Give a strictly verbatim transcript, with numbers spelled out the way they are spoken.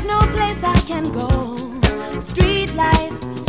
There's no place I can go. Street life